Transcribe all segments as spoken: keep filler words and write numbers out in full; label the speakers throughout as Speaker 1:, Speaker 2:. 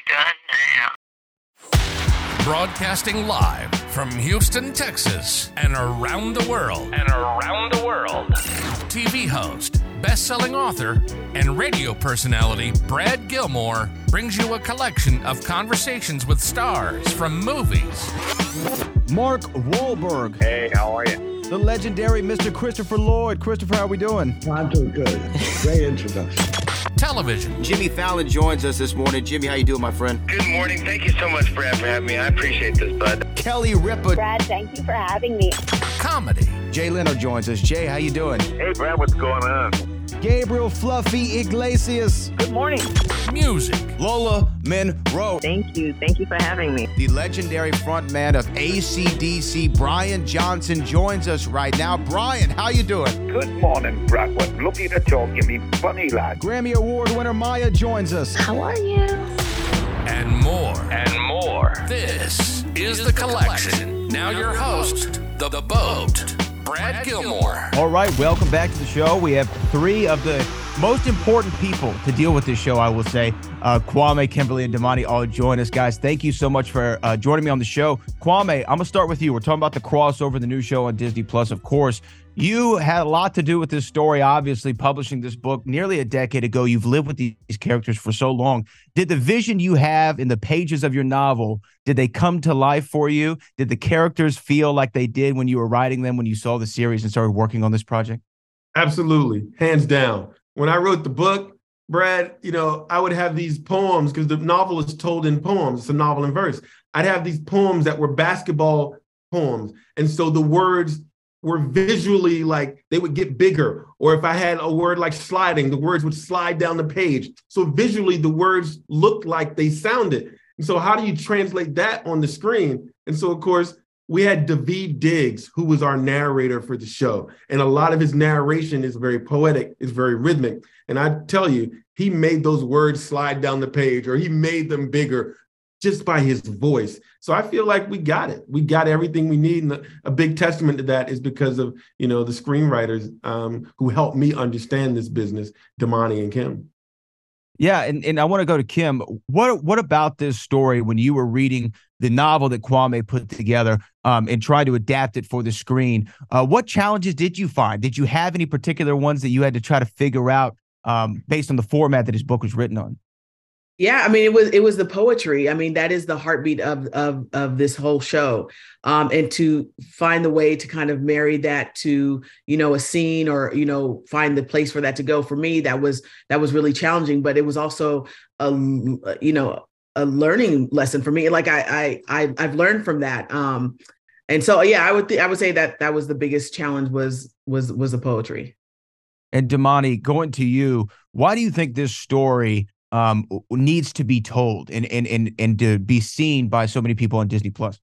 Speaker 1: done now.
Speaker 2: Broadcasting live from Houston, Texas, and around the world. And around the world. T V host, best-selling author, and radio personality Brad Gilmore brings you a collection of conversations with stars from movies.
Speaker 3: Mark Wahlberg.
Speaker 4: Hey, how are you?
Speaker 3: The legendary Mister Christopher Lloyd. Christopher, how we doing?
Speaker 5: I'm doing good. Great introduction.
Speaker 2: Television.
Speaker 6: Jimmy Fallon joins us this morning. Jimmy, how you doing, my friend?
Speaker 4: Good morning. Thank you so much, Brad, for having me. I appreciate this, bud.
Speaker 6: Kelly Ripa.
Speaker 7: Brad, thank you for having me.
Speaker 2: Comedy.
Speaker 3: Jay Leno joins us. Jay, how you doing?
Speaker 4: Hey, Brad, what's going on?
Speaker 3: Gabriel Fluffy Iglesias.
Speaker 7: Good morning.
Speaker 2: Music.
Speaker 3: Lola Monroe.
Speaker 7: Thank you. Thank you for having me.
Speaker 6: The legendary frontman of A C D C, Brian Johnson, joins us right now. Brian, how you doing?
Speaker 4: Good morning, Bradwood. Looking to talk to me funny, lad.
Speaker 3: Grammy Award winner Maya joins us.
Speaker 7: How are you?
Speaker 2: And more. And more. This is The Collection. Now your host, The, the Boat, Brad Gilmore.
Speaker 3: All right, welcome back to the show. We have three of the most important people to deal with this show, I will say. Uh, Kwame, Kimberly, and Damani all join us. Guys, thank you so much for uh, joining me on the show. Kwame, I'm going to start with you. We're talking about The Crossover, the new show on Disney Plus, of course. You had a lot to do with this story, obviously, publishing this book nearly a decade ago. You've lived with these characters for so long. Did the vision you have in the pages of your novel, did they come to life for you? Did the characters feel like they did when you were writing them, when you saw the series and started working on this project?
Speaker 8: Absolutely. Hands down. When I wrote the book, Brad, you know, I would have these poems because the novel is told in poems. It's a novel in verse. I'd have these poems that were basketball poems. And so the words were visually like they would get bigger. Or if I had a word like sliding, the words would slide down the page. So visually, the words looked like they sounded. And so how do you translate that on the screen? And so, of course, we had Daveed Diggs, who was our narrator for the show. And a lot of his narration is very poetic, is very rhythmic. And I tell you, he made those words slide down the page, or he made them bigger just by his voice. So I feel like we got it. We got everything we need. And a big testament to that is because of, you know, the screenwriters um, who helped me understand this business, Damani and Kim.
Speaker 3: Yeah, and, and I want to go to Kim. What what about this story when you were reading the novel that Kwame put together um, and tried to adapt it for the screen? Uh, what challenges did you find? Did you have any particular ones that you had to try to figure out um, based on the format that his book was written on?
Speaker 9: Yeah, I mean, it was it was the poetry. I mean, that is the heartbeat of of of this whole show, um, and to find the way to kind of marry that to, you know, a scene, or, you know, find the place for that to go. For me, that was that was really challenging, but it was also a you know a learning lesson for me. Like I I, I I've learned from that, um, and so yeah, I would th- I would say that that was the biggest challenge was was was the poetry.
Speaker 3: And Damani, going to you, why do you think this story um, needs to be told and, and, and, and to be seen by so many people on Disney Plus?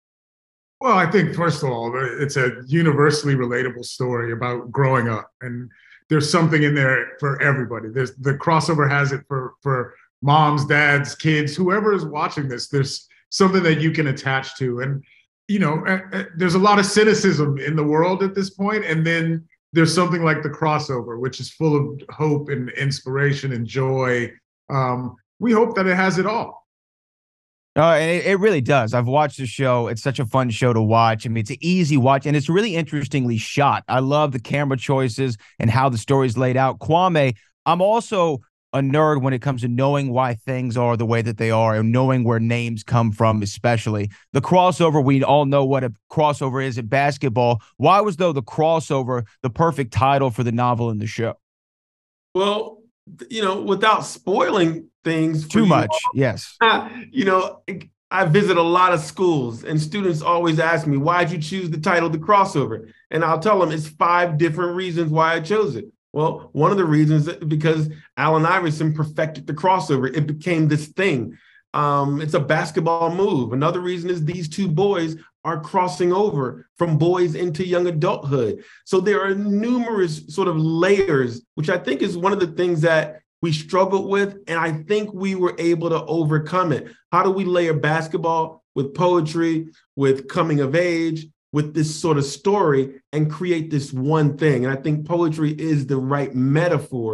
Speaker 10: Well, I think, first of all, it's a universally relatable story about growing up. And there's something in there for everybody. There's the crossover has it for, for moms, dads, kids, whoever is watching this. There's something that you can attach to. And, you know, uh, there's a lot of cynicism in the world at this point. And then there's something like the crossover, which is full of hope and inspiration and joy. Um, we hope that it has it all.
Speaker 3: Uh, it, it really does. I've watched the show. It's such a fun show to watch. I mean, it's an easy watch, and it's really interestingly shot. I love the camera choices and how the story's laid out. Kwame, I'm also a nerd when it comes to knowing why things are the way that they are and knowing where names come from, especially. The crossover, we all know what a crossover is at basketball. Why was, though, the crossover the perfect title for the novel and the show?
Speaker 8: Well, you know, without spoiling things
Speaker 3: too much, all, yes.
Speaker 8: You know, I visit a lot of schools, and students always ask me, why'd you choose the title The Crossover? And I'll tell them it's five different reasons why I chose it. Well, one of the reasons is because Allen Iverson perfected the crossover. It became this thing. Um, it's a basketball move. Another reason is these two boys are crossing over from boys into young adulthood. So there are numerous sort of layers, which I think is one of the things that we struggled with. And I think we were able to overcome it. How do we layer basketball with poetry, with coming of age, with this sort of story and create this one thing? And I think poetry is the right metaphor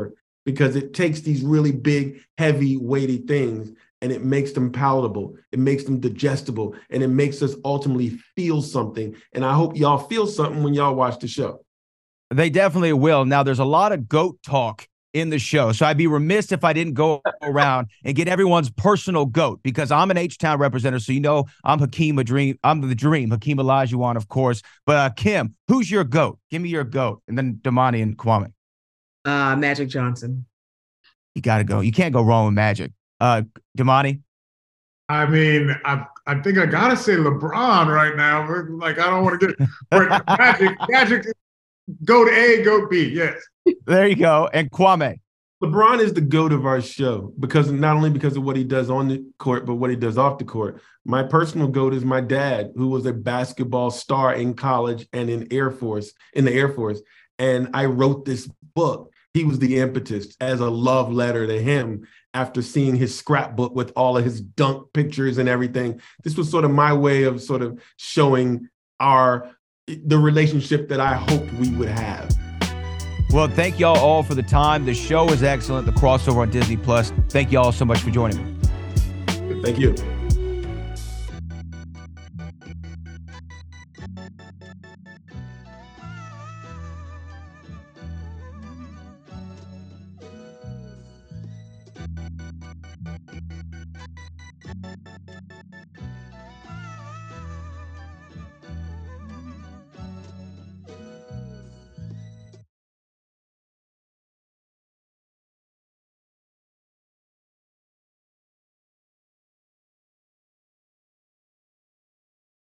Speaker 8: because it takes these really big, heavy, weighty things and it makes them palatable. It makes them digestible, and it makes us ultimately feel something. And I hope y'all feel something when y'all watch the show.
Speaker 3: They definitely will. Now, there's a lot of GOAT talk in the show, so I'd be remiss if I didn't go around and get everyone's personal GOAT, because I'm an H-Town representative, so you know I'm Hakeem a Dream. I'm the Dream, Hakeem Olajuwon, of course. But uh, Kim, who's your GOAT? Give me your GOAT, and then Damani and Kwame.
Speaker 9: Uh, Magic Johnson.
Speaker 3: You got to go. You can't go wrong with Magic. Uh, Damani?
Speaker 10: I mean, I I think I gotta say LeBron right now. Like, I don't want to get but Magic. Magic, go to A, go B. Yes.
Speaker 3: There you go. And Kwame?
Speaker 8: LeBron is the GOAT of our show, because not only because of what he does on the court, but what he does off the court. My personal GOAT is my dad, who was a basketball star in college and in Air Force, in the Air Force. And I wrote this book. He was the impetus as a love letter to him after seeing his scrapbook with all of his dunk pictures and everything. This was sort of my way of sort of showing our the relationship that I hoped we would have.
Speaker 3: Well, thank y'all all for the time. The show is excellent. The crossover on Disney Plus. Thank y'all so much for joining me.
Speaker 8: Thank you.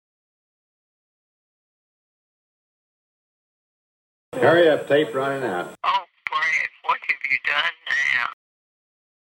Speaker 1: Hurry up, tape running out.